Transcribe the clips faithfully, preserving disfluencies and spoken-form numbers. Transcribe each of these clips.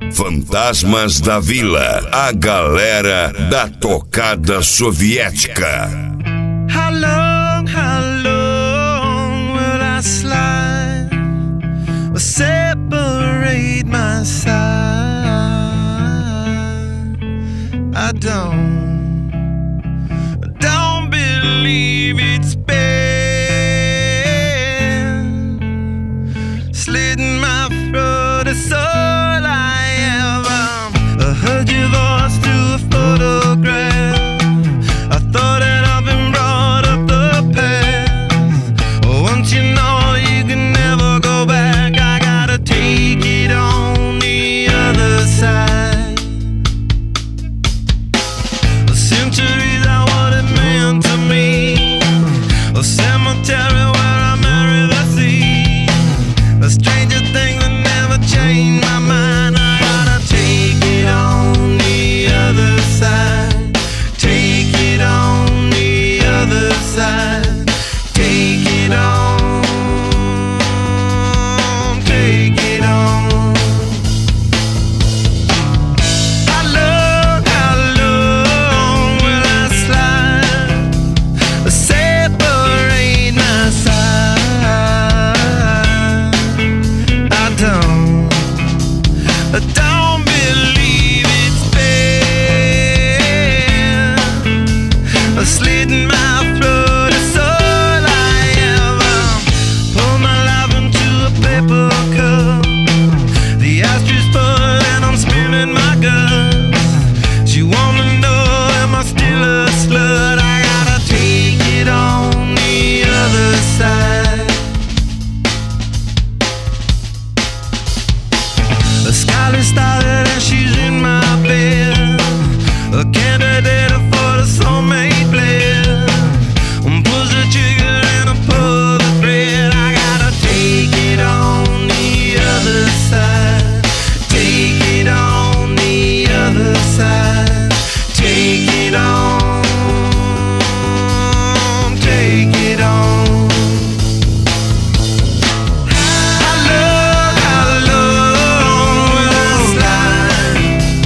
Fantasmas da Vila, a galera da tocada soviética. How long, how long will I slide or separate my side? I don't, don't believe it's been slitting my throat. It's all I ever. I heard your voice through a photograph. I thought that I've been brought up the past. Once you know you can never go back, I gotta take it on the other side. The centuries are what it meant to me. A cemetery where I marry the sea. A stranger thing that never changed my mind. I gotta take it on the other side. Take it on the other side. Take it on. Take it on. How long, how long will I slide? Separate my side. I don't, I don't believe it's been slitting my throat. It's all I ever. Pour my life into a paper cup. The ashtray full and I'm spilling my guts. She wanna know, am I still a slut? I gotta take it on the other side. The skyline started and she's in my bed. A candidate for the soulmate blend. Push the trigger and I pull the thread. I gotta take it on the other side. Take it on the other side. Take it on. Take it on. How long, how long will I slide?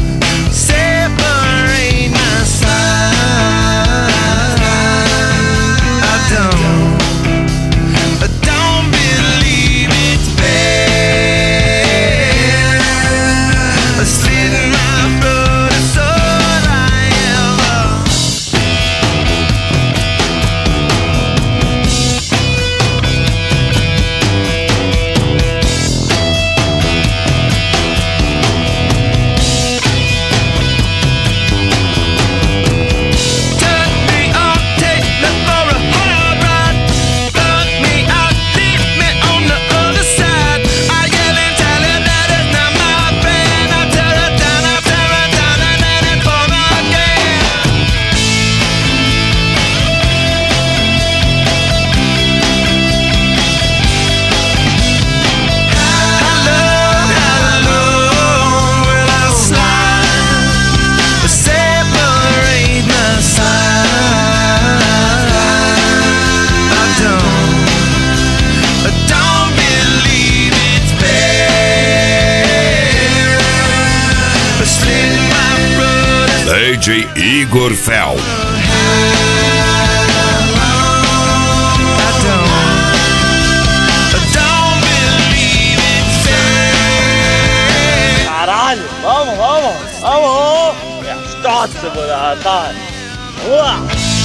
Separate my side. I don't, I don't believe it's been slitting my throat. It's all I ever. Turn me on, take me for a hard ride. Plug me out, leave me on the other side. I yell and tell him that it's not my friend. I tear it down, I tear it down, and then it's for me again. How long, how long will I slide? Separate my side. I don't, I don't believe it's been slitting my throat. D J Igor Fel. I don't, I don't believe it's been. Caralho, vamos, vamos, vamos! É, Stotze, moleque! Vamos lá!